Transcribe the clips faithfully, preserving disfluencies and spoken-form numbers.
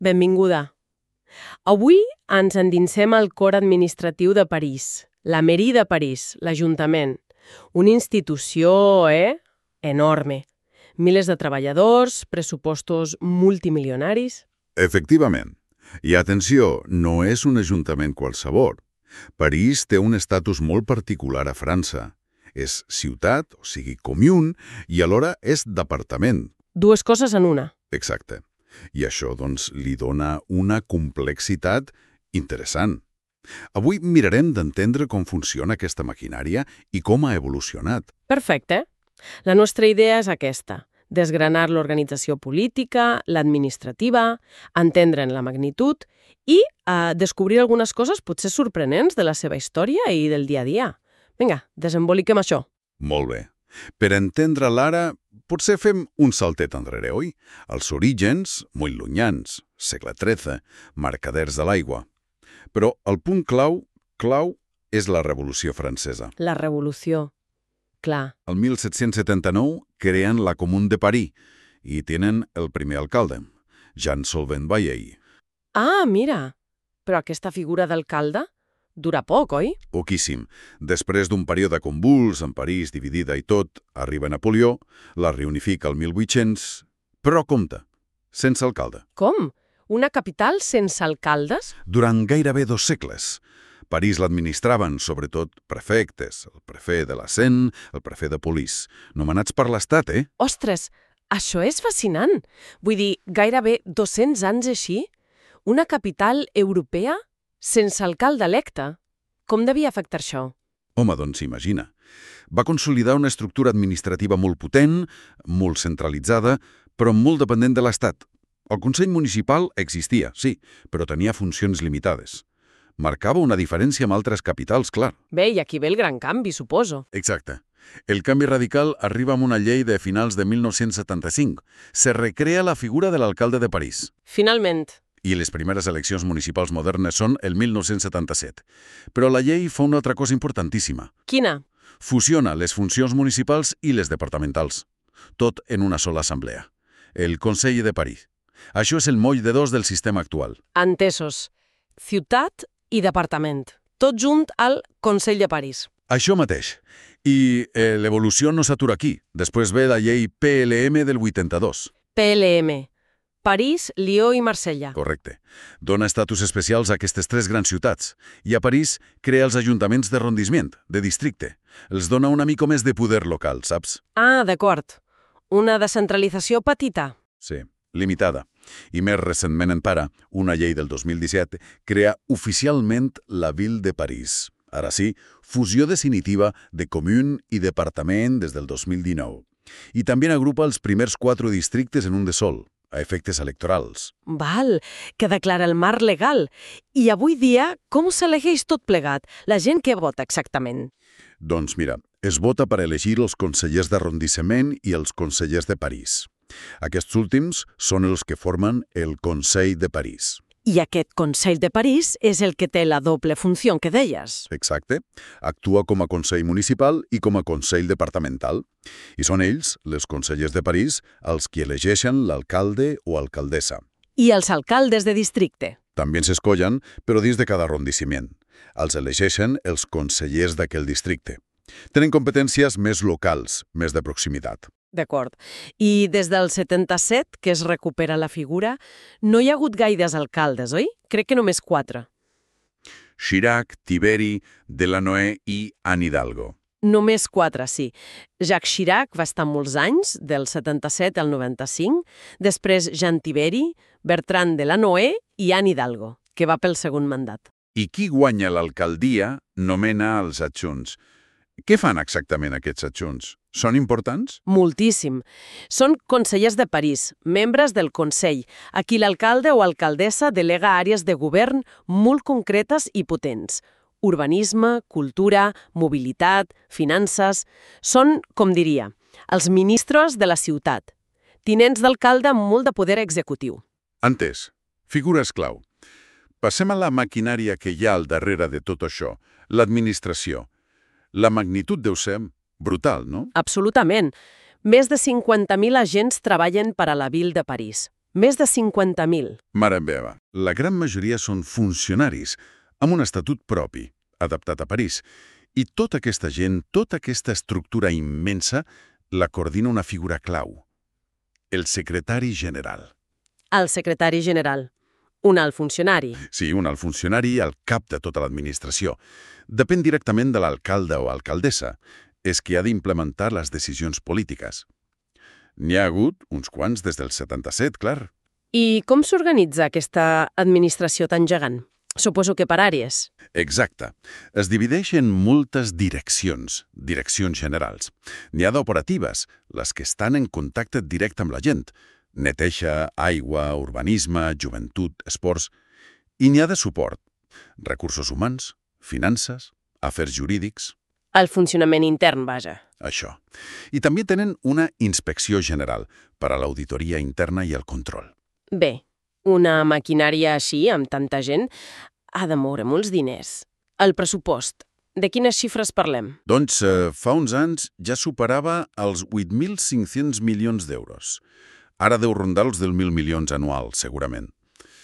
Benvinguda. Avui ens endinsem al cor administratiu de París, la Mairie de París, l'Ajuntament. Una institució, eh? Enorme. Milers de treballadors, pressupostos multimilionaris. Efectivament. I atenció, no és un ajuntament qualsevol. París té un estatus molt particular a França. És ciutat, o sigui, commune, i alhora és departament. Dues coses en una. Exacte. I això, doncs, li dona una complexitat interessant. Avui mirarem d'entendre com funciona aquesta maquinària i com ha evolucionat. Perfecte. La nostra idea és aquesta: desgranar l'organització política, l'administrativa, entendre'n la magnitud i eh, descobrir algunes coses potser sorprenents de la seva història i del dia a dia. Vinga, desemboliquem això. Molt bé. Per entendre l'ara, potser fem un saltet enrere, oi? Els orígens, molt llunyans, segle tretze, mercaders de l'aigua. Però el punt clau, clau, és la Revolució Francesa. La revolució. Clar. El mil set-cents setanta-nou creen la Commune de París i tenen el primer alcalde, Jean Solvent-Bailly. Ah, mira! Però aquesta figura d'alcalde dura poc, oi? Poquíssim. Després d'un període convuls, en París dividida i tot, arriba Napoleó, la reunifica el mil vuit-cents, però compte, sense alcalde. Com? Una capital sense alcaldes? Durant gairebé dos segles. París l'administraven, sobretot, prefectes, el prefet de la Seine, el prefet de Police, nomenats per l'Estat, eh? Ostres, això és fascinant. Vull dir, gairebé dos-cents anys així? Una capital europea sense alcalde electe? Com devia afectar això? Home, doncs imagina. Va consolidar una estructura administrativa molt potent, molt centralitzada, però molt dependent de l'Estat. El Consell Municipal existia, sí, però tenia funcions limitades. Marcava una diferència amb altres capitals, clar. Bé, i aquí ve el gran canvi, suposo. Exacte. El canvi radical arriba amb una llei de finals de mil nou-cents setanta-cinc. Se recrea la figura de l'alcalde de París. Finalment. I les primeres eleccions municipals modernes són el mil nou-cents setanta-set. Però la llei fa una altra cosa importantíssima. Quina? Fusiona les funcions municipals i les departamentals. Tot en una sola assemblea. El Consell de París. Això és el moll de dos del sistema actual. Entesos. Ciutat i departament. Tot junt al Consell de París. Això mateix. I eh, l'evolució no s'atura aquí. Després ve la llei P L M del vuitanta-dos. P L M. París, Lió i Marsella. Correcte. Dona estatus especials a aquestes tres grans ciutats. I a París crea els ajuntaments d'arrondissement, de districte. Els dona una mica més de poder local, saps? Ah, d'acord. Una descentralització petita. Sí, limitada. I més recentment encara, una llei del dos mil disset crea oficialment la Ville de París. Ara sí, fusió definitiva de commune i departament des del dos mil dinou. I també agrupa els primers quatre districtes en un de sol, a efectes electorals. Val, que declara el marc legal. I avui dia, com s'elegeix tot plegat? La gent què vota exactament? Doncs mira, es vota per elegir els consellers d'arrondissement i els consellers de París. Aquests últims són els que formen el Consell de París. I aquest Consell de París és el que té la doble funció que deies. Exacte. Actua com a Consell Municipal i com a Consell Departamental. I són ells, les consellers de París, els qui elegeixen l'alcalde o alcaldessa. I els alcaldes de districte? També s'escollen, però dins de cada arrondissiment. Els elegeixen els consellers d'aquell districte. Tenen competències més locals, més de proximitat. D'acord. I des del setanta-set, que es recupera la figura, no hi ha hagut gaires alcaldes, oi? Crec que només quatre. Chirac, Tiberi, Delanoë i Anne Hidalgo. Només quatre, sí. Jacques Chirac va estar molts anys, del setanta-set al noranta-cinc, després Jean Tiberi, Bertrand Delanoë i Anne Hidalgo, que va pel segon mandat. I qui guanya l'alcaldia nomena els adjunts. Què fan exactament aquests adjunts? Són importants? Moltíssim. Són consellers de París, membres del Consell, a qui l'alcalde o alcaldessa delega àrees de govern molt concretes i potents. Urbanisme, cultura, mobilitat, finances... Són, com diria, els ministres de la ciutat. Tinents d'alcalde amb molt de poder executiu. Entès. Figures clau. Passem a la maquinària que hi ha al darrere de tot això, l'administració. La magnitud deu ser brutal, no? Absolutament. Més de cinquanta mil agents treballen per a la Ville de París. Més de cinquanta mil. Mare meva, la gran majoria són funcionaris, amb un estatut propi, adaptat a París. I tota aquesta gent, tota aquesta estructura immensa, la coordina una figura clau. El secretari general. El secretari general. Un alt funcionari. Sí, un alt funcionari al cap de tota l'administració. Depèn directament de l'alcalde o alcaldessa. És qui ha d'implementar les decisions polítiques. N'hi ha hagut uns quants des del setanta-set, clar. I com s'organitza aquesta administració tan gegant? Suposo que per àrees. Exacte. Es divideix en moltes direccions, direccions generals. N'hi ha d'operatives, les que estan en contacte directe amb la gent. Neteja, aigua, urbanisme, joventut, esports. I n'hi ha de suport. Recursos humans, finances, afers jurídics. El funcionament intern, vaja. Això. I també tenen una inspecció general per a l'auditoria interna i el control. Bé, una maquinària així, amb tanta gent, ha de moure molts diners. El pressupost, de quines xifres parlem? Doncs eh, fa uns anys ja superava els vuit mil cinc-cents milions d'euros. Ara deu rondar els deu mil milions anuals, segurament.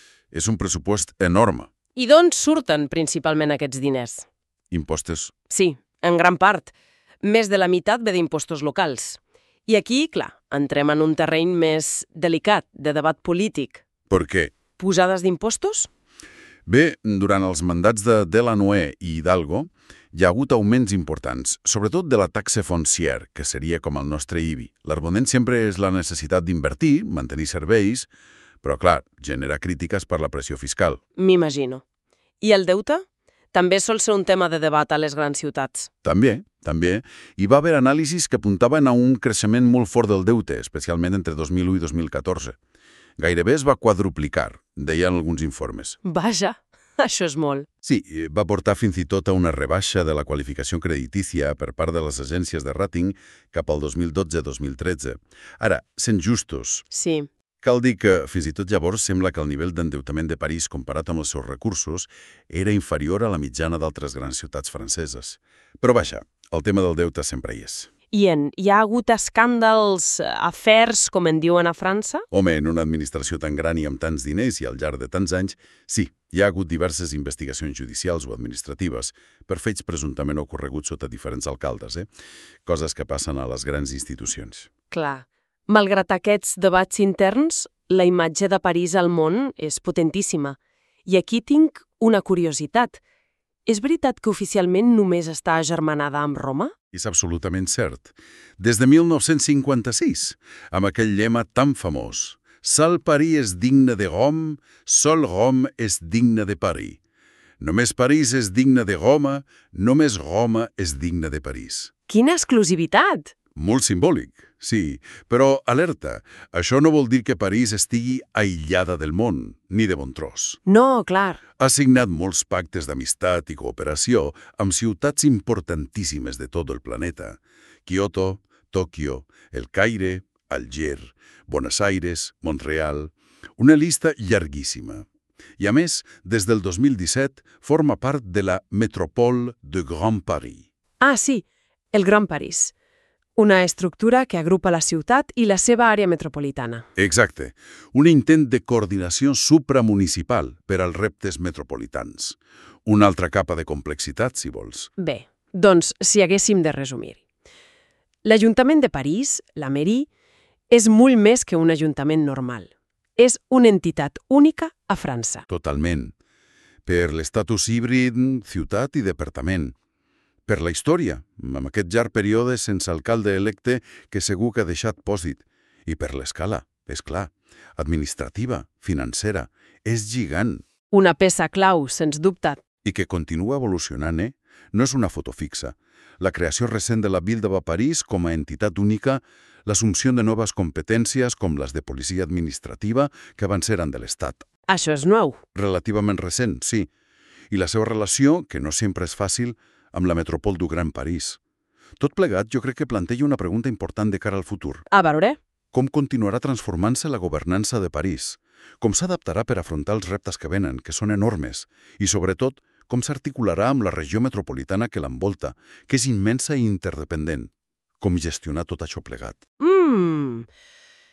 És un pressupost enorme. I d'on surten principalment aquests diners? Impostos. Sí, en gran part. Més de la meitat ve d'impostos locals. I aquí, clar, entrem en un terreny més delicat, de debat polític. Per què? Posades d'impostos? Bé, durant els mandats de Delanoë i Hidalgo hi ha hagut augments importants, sobretot de la taxa foncière, que seria com el nostre I B I. L'argument sempre és la necessitat d'invertir, mantenir serveis, però, clar, genera crítiques per la pressió fiscal. M'imagino. I el deute? També sol ser un tema de debat a les grans ciutats. També, també. Hi va haver anàlisis que apuntaven a un creixement molt fort del deute, especialment entre dos mil u i dos mil catorze. Gairebé es va quadruplicar, deien alguns informes. Vaja, això és molt. Sí, va portar fins i tot a una rebaixa de la qualificació creditícia per part de les agències de rating cap al dos mil dotze dos mil tretze. Ara, sent justos, Sí. cal dir que fins i tot llavors sembla que el nivell d'endeutament de París comparat amb els seus recursos era inferior a la mitjana d'altres grans ciutats franceses. Però vaja, el tema del deute sempre hi és. I en, hi ha hagut escàndals, afers, com en diuen a França? Home, en una administració tan gran i amb tants diners i al llarg de tants anys, sí, hi ha hagut diverses investigacions judicials o administratives per fets presumptament ocorreguts sota diferents alcaldes, eh? Coses que passen a les grans institucions. Clar. Malgrat aquests debats interns, la imatge de París al món és potentíssima. I aquí tinc una curiositat. És veritat que oficialment només està agermanada amb Roma? És absolutament cert. Des de mil nou-cents cinquanta-sis, amb aquell lema tan famós, «Seul Paris és digne de Rome, seul Rome és digne de Paris». Només París és digne de Roma, només Roma és digne de París. Quina exclusivitat! Molt simbòlic, sí, però alerta, això no vol dir que París estigui aïllada del món, ni de bon tros. No, clar. Ha signat molts pactes d'amistat i cooperació amb ciutats importantíssimes de tot el planeta. Kyoto, Tòquio, El Caire, Alger, Buenos Aires, Montreal... Una llista llarguíssima. I a més, des del dos mil disset, forma part de la Métropole de Grand Paris. Ah, sí, el Gran París. Una estructura que agrupa la ciutat i la seva àrea metropolitana. Exacte. Un intent de coordinació supramunicipal per als reptes metropolitans. Una altra capa de complexitat, si vols. Bé, doncs, si haguéssim de resumir. L'Ajuntament de París, la mairie, és molt més que un ajuntament normal. És una entitat única a França. Totalment. Per l'estatus híbrid, ciutat i departament. Per la història, amb aquest llarg període sense alcalde electe que segur que ha deixat pòsit. I per l'escala, és clar, administrativa, financera, és gigant. Una peça clau, sens dubte. I que continua evolucionant, eh? No és una foto fixa. La creació recent de la Ville de París com a entitat única, l'assumpció de noves competències com les de policia administrativa que van ser de l'Estat. Això és nou. Relativament recent, sí. I la seva relació, que no sempre és fàcil, amb la metropol du Gran París. Tot plegat, jo crec que planteja una pregunta important de cara al futur. A veure. Com continuarà transformant-se la governança de París? Com s'adaptarà per afrontar els reptes que venen, que són enormes? I, sobretot, com s'articularà amb la regió metropolitana que l'envolta, que és immensa i interdependent? Com gestionar tot això plegat? Mmm...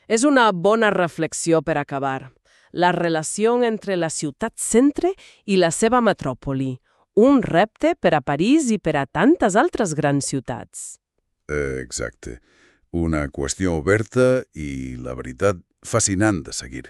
És una bona reflexió per acabar. La relació entre la ciutat-centre i la seva metròpoli. Un repte per a París i per a tantes altres grans ciutats. Eh, exacte. Una qüestió oberta i, la veritat, fascinant de seguir.